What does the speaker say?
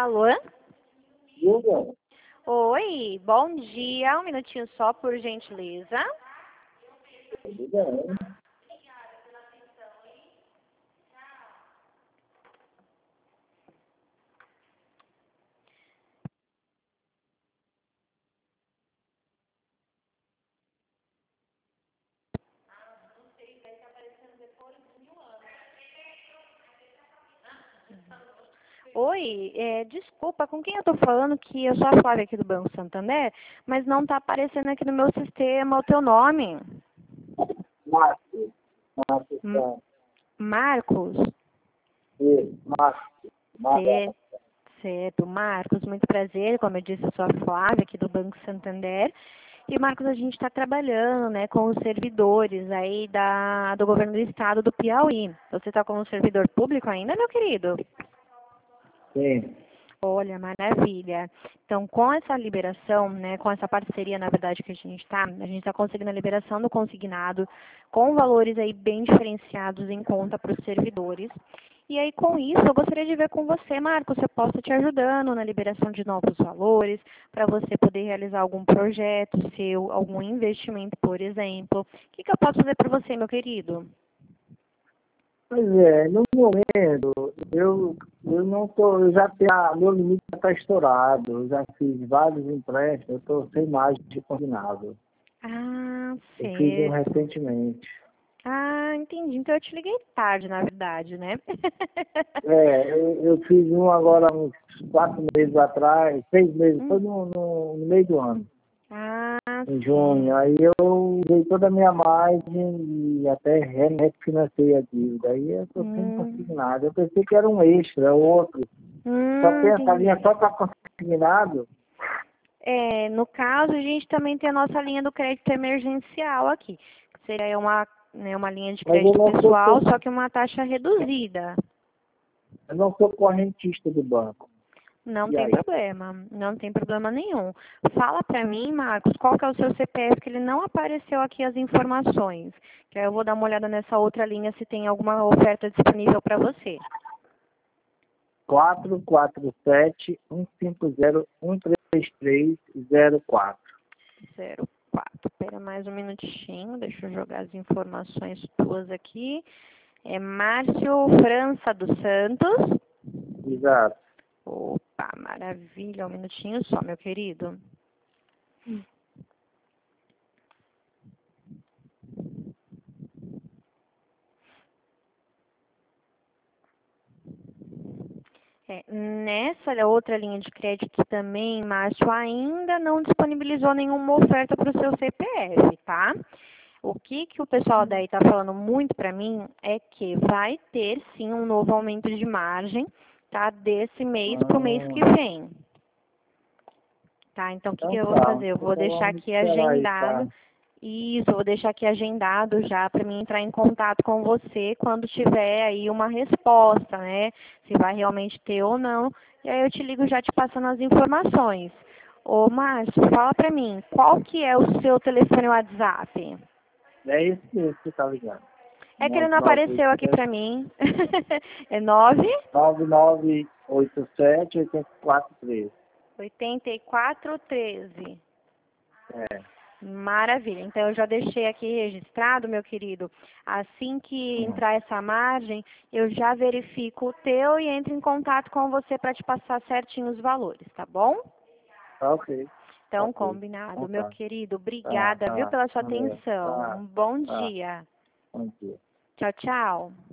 Alô? Diga. Oi, bom dia. Um minutinho só, por gentileza. Tudo bem. Oi, desculpa, com quem eu tô falando? Que eu sou a Flávia aqui do Banco Santander, mas não tá aparecendo aqui no meu sistema o teu nome. Márcio. Márcio M- Santos. Marcos? Márcio. Cê- Certo, Marcos, muito prazer. Como eu disse, eu sou a Flávia aqui do Banco Santander. E, Marcos, a gente está trabalhando, né, com os servidores aí do governo do estado do Piauí. Você está como servidor público ainda, meu querido? Sim. Olha, maravilha. Então, com essa liberação, né, com essa parceria, na verdade, que a gente está conseguindo a liberação do consignado com valores aí bem diferenciados em conta para os servidores. E aí, com isso, eu gostaria de ver com você, Marcos, se eu posso te ajudando na liberação de novos valores, para você poder realizar algum projeto seu, algum investimento, por exemplo. O que eu posso fazer para você, meu querido? Pois é, no momento, eu não tô, eu já tenho, meu limite já está estourado, eu já fiz vários empréstimos, eu estou sem mais de combinado. Ah, Eu fiz um certo. recentemente. Ah, entendi. Então eu te liguei tarde, na verdade, né? Eu fiz um agora uns 4 meses atrás, 6 meses, foi Hum. no meio do ano, Ah, em sim. junho. Aí eu usei toda a minha margem e até refinancei a dívida. Aí eu estou sem Hum, consignado. Eu pensei que era um extra, outro. Só tem essa linha entendi. só para consignado, No caso, a gente também tem a nossa linha do crédito emergencial aqui. Que seria uma linha de mas eu crédito não sou, pessoal, só que uma taxa reduzida. eu não sou correntista do banco. Não E tem aí? problema, não tem problema nenhum. Fala para mim, Marcos, qual que é o seu CPF, que ele não apareceu aqui as informações. Que aí eu vou dar uma olhada nessa outra linha se tem alguma oferta disponível para você. 447-150-13304. 04. Espera mais um minutinho, deixa eu jogar as informações tuas aqui. É Márcio França dos Santos. Exato. Opa, maravilha. Um minutinho só, meu querido. Nessa outra linha de crédito também, Márcio, ainda não disponibilizou nenhuma oferta para o seu CPF, tá? O que o pessoal daí está falando muito para mim é que vai ter sim um novo aumento de margem, tá? Desse mês para o mês que Ah, vem. Tá, então o que então eu vou tá. fazer? Eu vou Então deixar vamos aqui esperar aí, agendado. tá? Isso, eu vou deixar aqui agendado já para mim entrar em contato com você quando tiver aí uma resposta, né? Se vai realmente ter ou não. E aí eu te ligo já te passando as informações. Ô, Márcio, fala para mim, qual que é o seu telefone WhatsApp? É esse mesmo que você tá ligando. É que ele não apareceu aqui 9987 para mim. É 9 9987 8413. 8413. É. Maravilha. Então, eu já deixei aqui registrado, meu querido. Assim que Hum. entrar essa margem, eu já verifico o teu e entro em contato com você para te passar certinho os valores, tá bom? Tá ok. Tá Então, ok. combinado. Então Meu tá. querido, Tá, obrigada, viu, tá. pela sua Valeu. atenção. Tá, Um bom tá. dia. Bom dia. Tchau, tchau.